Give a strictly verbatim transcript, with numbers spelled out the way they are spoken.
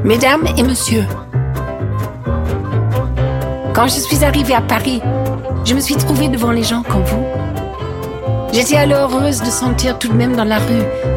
Mesdames et messieurs, quand je suis arrivée à Paris, je me suis trouvée devant les gens comme vous. J'étais alors heureuse de sentir tout de même dans la rue